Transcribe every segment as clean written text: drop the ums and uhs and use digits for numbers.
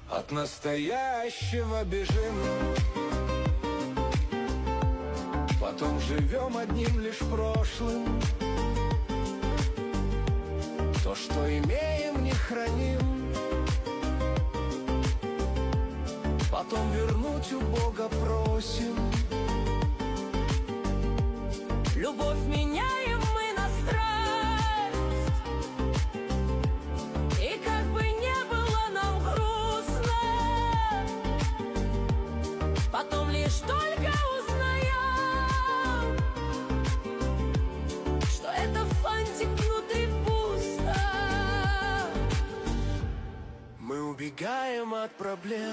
От настоящего бежим, потом живем одним лишь прошлым. То, что имеем, не храним, потом вернуть у Бога просим. Любовь меняем мы на страсть, и как бы не было нам грустно, потом лишь только узнаем, что это фантик внутри пусто. Мы убегаем от проблем,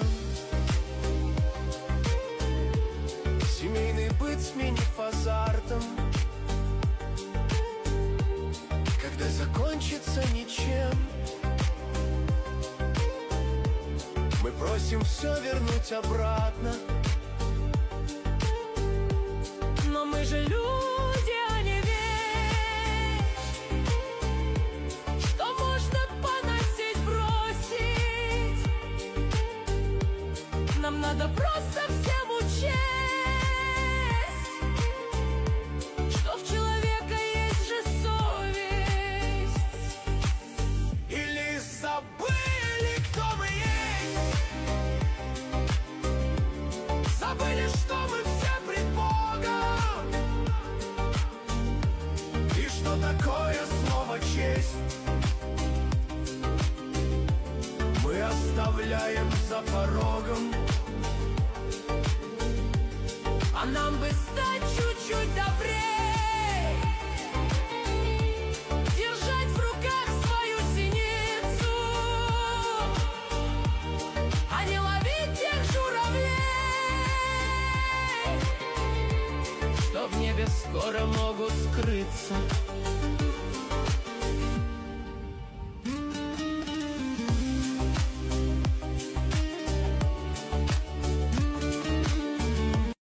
семейный быт сменив азартом. Когда закончится ничем, мы просим все вернуть обратно. Но мы же люди, а не вещь, что можно поносить, бросить. Нам надо просто всем учесть, что в человека есть же совесть. Или забыли, кто мы есть, забыли, что мы все пред Богом, и что такое слово честь мы оставляем за порогом. А нам бы стать чуть-чуть добрей, держать в руках свою синицу, а не ловить тех журавлей, что в небе скоро могут скрыться.